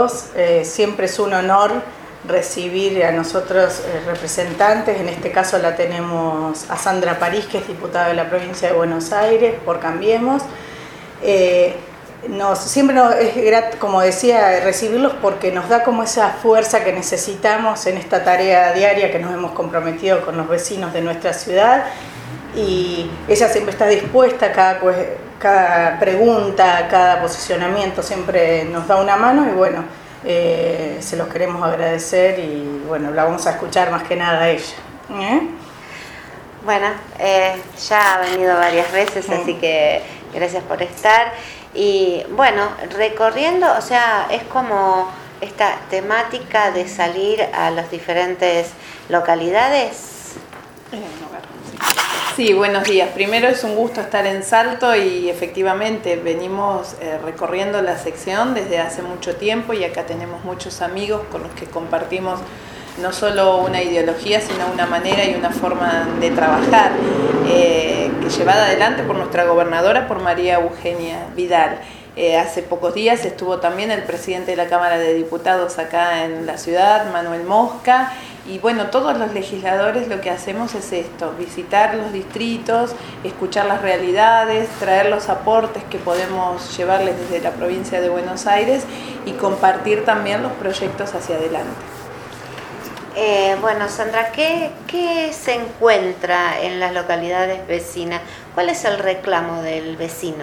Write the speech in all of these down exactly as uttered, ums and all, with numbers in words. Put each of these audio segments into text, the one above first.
todos. Eh, siempre es un honor recibir a nosotros eh, representantes. En este caso la tenemos a Sandra París, que es diputada de la provincia de Buenos Aires por Cambiemos. Eh, nos, siempre nos, es grato, como decía, recibirlos porque nos da como esa fuerza que necesitamos en esta tarea diaria que nos hemos comprometido con los vecinos de nuestra ciudad. Y ella siempre está dispuesta, cada, cada pregunta, cada posicionamiento siempre nos da una mano y bueno, eh, se los queremos agradecer y bueno, la vamos a escuchar más que nada a ella. ¿Eh? Bueno, eh, ya ha venido varias veces, sí. Así que gracias por estar. Y bueno, recorriendo, o sea, es como esta temática de salir a las diferentes localidades. Sí, buenos días. Primero es un gusto estar en Salto y efectivamente venimos eh, recorriendo la sección desde hace mucho tiempo y acá tenemos muchos amigos con los que compartimos no solo una ideología, sino una manera y una forma de trabajar eh, que llevada adelante por nuestra gobernadora, por María Eugenia Vidal. Eh, hace pocos días estuvo también el presidente de la Cámara de Diputados acá en la ciudad, Manuel Mosca, y bueno, todos los legisladores lo que hacemos es esto, visitar los distritos, escuchar las realidades, traer los aportes que podemos llevarles desde la provincia de Buenos Aires y compartir también los proyectos hacia adelante. Eh, bueno, Sandra, ¿qué, ¿qué se encuentra en las localidades vecinas? ¿Cuál es el reclamo del vecino?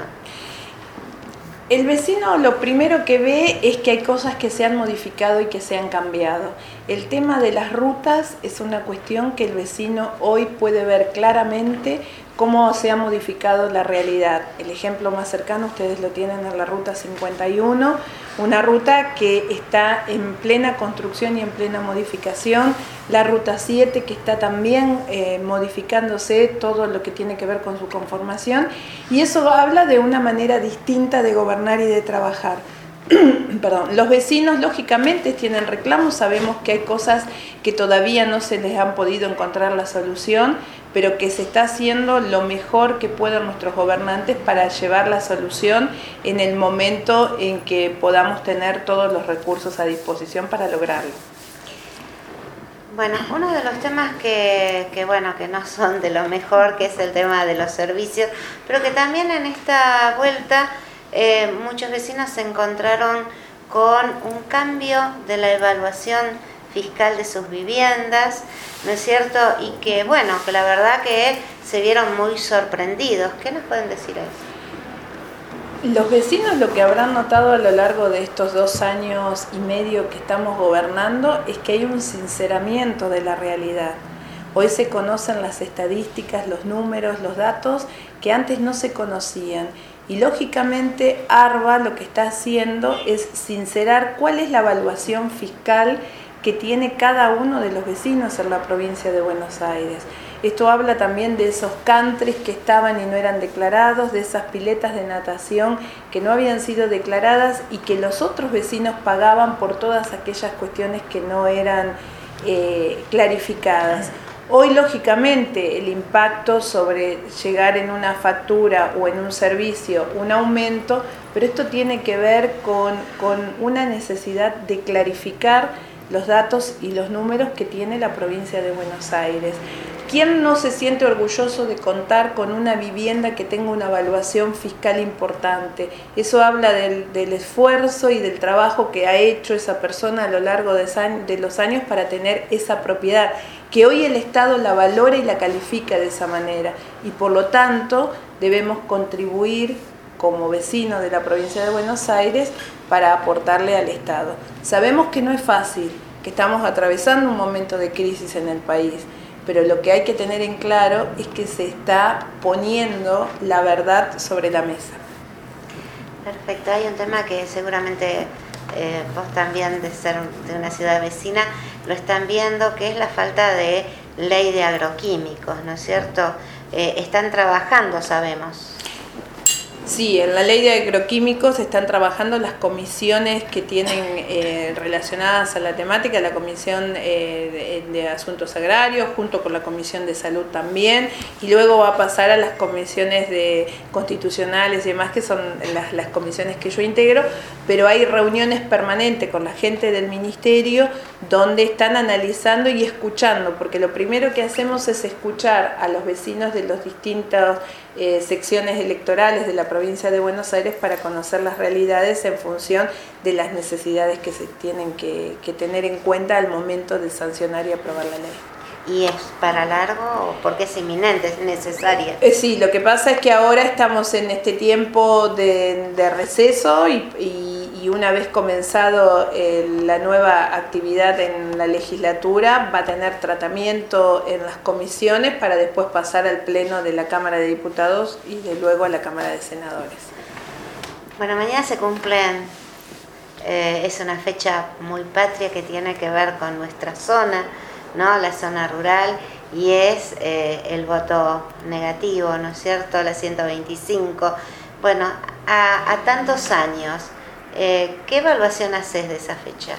El vecino lo primero que ve es que hay cosas que se han modificado y que se han cambiado. El tema de las rutas es una cuestión que el vecino hoy puede ver claramente cómo se ha modificado la realidad. El ejemplo más cercano ustedes lo tienen en la ruta cincuenta y uno, una ruta que está en plena construcción y en plena modificación, la ruta siete que está también eh, modificándose todo lo que tiene que ver con su conformación, y eso habla de una manera distinta de gobernar y de trabajar. Perdón, los vecinos lógicamente tienen reclamos, sabemos que hay cosas que todavía no se les han podido encontrar la solución, pero que se está haciendo lo mejor que puedan nuestros gobernantes para llevar la solución en el momento en que podamos tener todos los recursos a disposición para lograrlo. Bueno, uno de los temas que, que, bueno, que no son de lo mejor, que es el tema de los servicios, pero que también en esta vuelta eh, muchos vecinos se encontraron con un cambio de la evaluación fiscal de sus viviendas, ¿no es cierto? Y que, bueno, que la verdad que se vieron muy sorprendidos. ¿Qué nos pueden decir a eso? Los vecinos lo que habrán notado a lo largo de estos dos años y medio que estamos gobernando es que hay un sinceramiento de la realidad. Hoy se conocen las estadísticas, los números, los datos que antes no se conocían. Y lógicamente ARBA lo que está haciendo es sincerar cuál es la evaluación fiscal que tiene cada uno de los vecinos en la provincia de Buenos Aires. Esto habla también de esos countries que estaban y no eran declarados, de esas piletas de natación que no habían sido declaradas y que los otros vecinos pagaban por todas aquellas cuestiones que no eran eh, clarificadas. Hoy, lógicamente, el impacto sobre llegar en una factura o en un servicio, un aumento, pero esto tiene que ver con, con una necesidad de clarificar los datos y los números que tiene la provincia de Buenos Aires. ¿Quién no se siente orgulloso de contar con una vivienda que tenga una evaluación fiscal importante? Eso habla del, del esfuerzo y del trabajo que ha hecho esa persona a lo largo de, de los años para tener esa propiedad, que hoy el Estado la valora y la califica de esa manera. Y por lo tanto debemos contribuir como vecino de la provincia de Buenos Aires para aportarle al Estado. Sabemos que no es fácil, que estamos atravesando un momento de crisis en el país, pero lo que hay que tener en claro es que se está poniendo la verdad sobre la mesa. Perfecto, hay un tema que seguramente eh, vos también, de ser de una ciudad vecina, lo están viendo, que es la falta de ley de agroquímicos, ¿no es cierto? Eh, están trabajando, sabemos. Sí, en la ley de agroquímicos están trabajando las comisiones que tienen eh, relacionadas a la temática, la Comisión eh, de, de Asuntos Agrarios, junto con la Comisión de Salud también, y luego va a pasar a las comisiones de constitucionales y demás, que son las, las comisiones que yo integro, pero hay reuniones permanentes con la gente del Ministerio donde están analizando y escuchando, porque lo primero que hacemos es escuchar a los vecinos de las distintas eh, secciones electorales de la provincia de Buenos Aires para conocer las realidades en función de las necesidades que se tienen que, que tener en cuenta al momento de sancionar y aprobar la ley. ¿Y es para largo? Porque es inminente, es necesaria. Eh, sí, lo que pasa es que ahora estamos en este tiempo de, de receso y, y, y una vez comenzado eh, la nueva actividad en la legislatura va a tener tratamiento en las comisiones para después pasar al pleno de la Cámara de Diputados y de luego a la Cámara de Senadores. Bueno, mañana se cumplen, eh, es una fecha muy patria que tiene que ver con nuestra zona, ¿no? La zona rural, y es eh, el voto negativo, ¿no es cierto? La ciento veinticinco. Bueno, a, a tantos años, eh, ¿qué evaluación haces de esa fecha?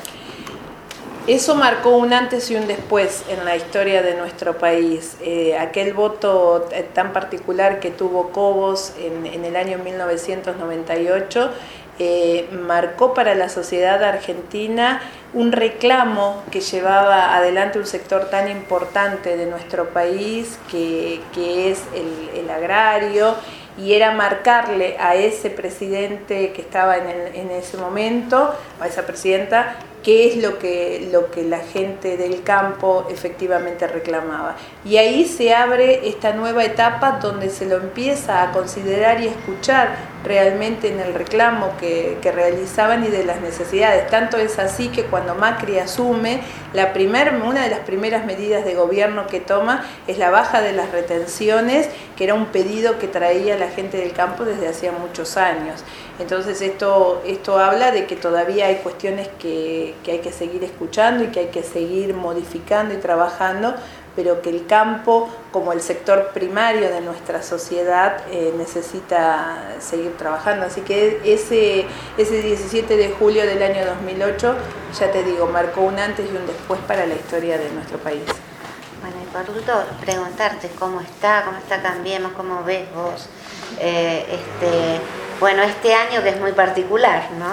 Eso marcó un antes y un después en la historia de nuestro país. Eh, aquel voto tan particular que tuvo Cobos en, en el año mil novecientos noventa y ocho eh, marcó para la sociedad argentina un reclamo que llevaba adelante un sector tan importante de nuestro país que, que es el, el agrario, y era marcarle a ese presidente que estaba en, el, en ese momento, a esa presidenta, qué es lo que, lo que la gente del campo efectivamente reclamaba. Y ahí se abre esta nueva etapa donde se lo empieza a considerar y escuchar realmente en el reclamo que, que realizaban y de las necesidades. Tanto es así que cuando Macri asume, la primer, una de las primeras medidas de gobierno que toma es la baja de las retenciones, que era un pedido que traía la gente del campo desde hacía muchos años. Entonces esto, esto habla de que todavía hay cuestiones que, que hay que seguir escuchando y que hay que seguir modificando y trabajando, pero que el campo, como el sector primario de nuestra sociedad, eh, necesita seguir trabajando. Así que ese, ese diecisiete de julio del año dos mil ocho, ya te digo, marcó un antes y un después para la historia de nuestro país. Bueno, y por último, preguntarte cómo está, cómo está Cambiemos, cómo ves vos eh, este, bueno, este año que es muy particular, ¿no?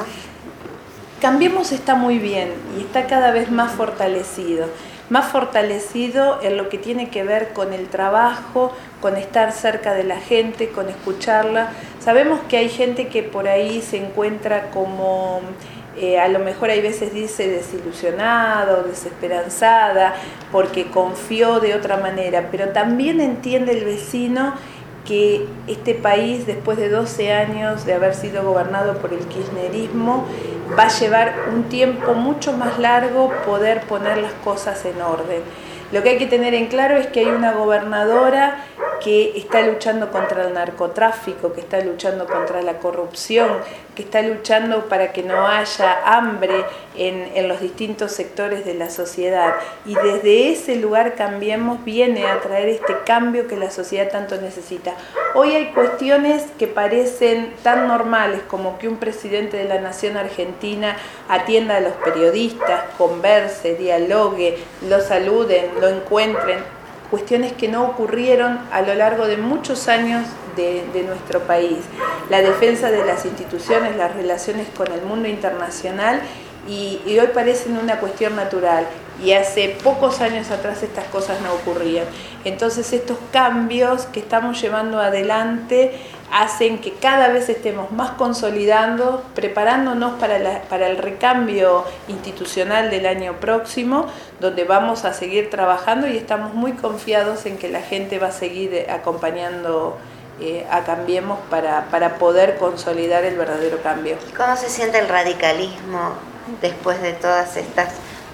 Cambiemos está muy bien y está cada vez más fortalecido. Más fortalecido en lo que tiene que ver con el trabajo, con estar cerca de la gente, con escucharla. Sabemos que hay gente que por ahí se encuentra como, eh, a lo mejor hay veces dice desilusionada o desesperanzada porque confió de otra manera, pero también entiende el vecino que este país, después de doce años de haber sido gobernado por el kirchnerismo, va a llevar un tiempo mucho más largo poder poner las cosas en orden. Lo que hay que tener en claro es que hay una gobernadora que está luchando contra el narcotráfico, que está luchando contra la corrupción, que está luchando para que no haya hambre en, en los distintos sectores de la sociedad. Y desde ese lugar Cambiemos viene a traer este cambio que la sociedad tanto necesita. Hoy hay cuestiones que parecen tan normales como que un presidente de la nación argentina atienda a los periodistas, converse, dialogue, lo saluden, lo encuentren. Cuestiones que no ocurrieron a lo largo de muchos años de, de nuestro país. La defensa de las instituciones, las relaciones con el mundo internacional, y, y hoy parecen una cuestión natural. Y hace pocos años atrás estas cosas no ocurrían. Entonces estos cambios que estamos llevando adelante hacen que cada vez estemos más consolidando, preparándonos para, la, para el recambio institucional del año próximo, donde vamos a seguir trabajando y estamos muy confiados en que la gente va a seguir acompañando eh, a Cambiemos para, para poder consolidar el verdadero cambio. ¿Cómo se siente el radicalismo después de todas estas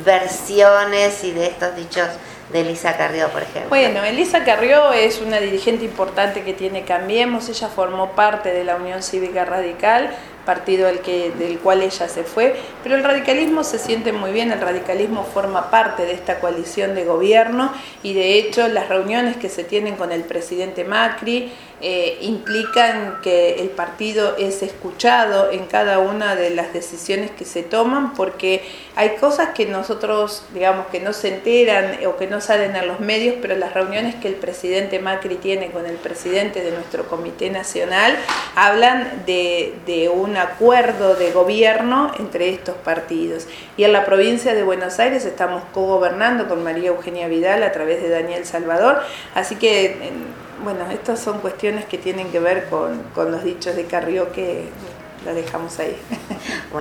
versiones y de estos dichos de Elisa Carrió, por ejemplo? Bueno, Elisa Carrió es una dirigente importante que tiene Cambiemos. Ella formó parte de la Unión Cívica Radical, partido del, que, del cual ella se fue, pero el radicalismo se siente muy bien, el radicalismo forma parte de esta coalición de gobierno y de hecho las reuniones que se tienen con el presidente Macri, eh, implican que el partido es escuchado en cada una de las decisiones que se toman, porque hay cosas que nosotros, digamos, que no se enteran o que no salen a los medios, pero las reuniones que el presidente Macri tiene con el presidente de nuestro Comité Nacional hablan de, de un acuerdo de gobierno entre estos partidos. Y en la provincia de Buenos Aires estamos cogobernando con María Eugenia Vidal a través de Daniel Salvador, así que bueno, estas son cuestiones que tienen que ver con, con los dichos de Carrió, que la dejamos ahí.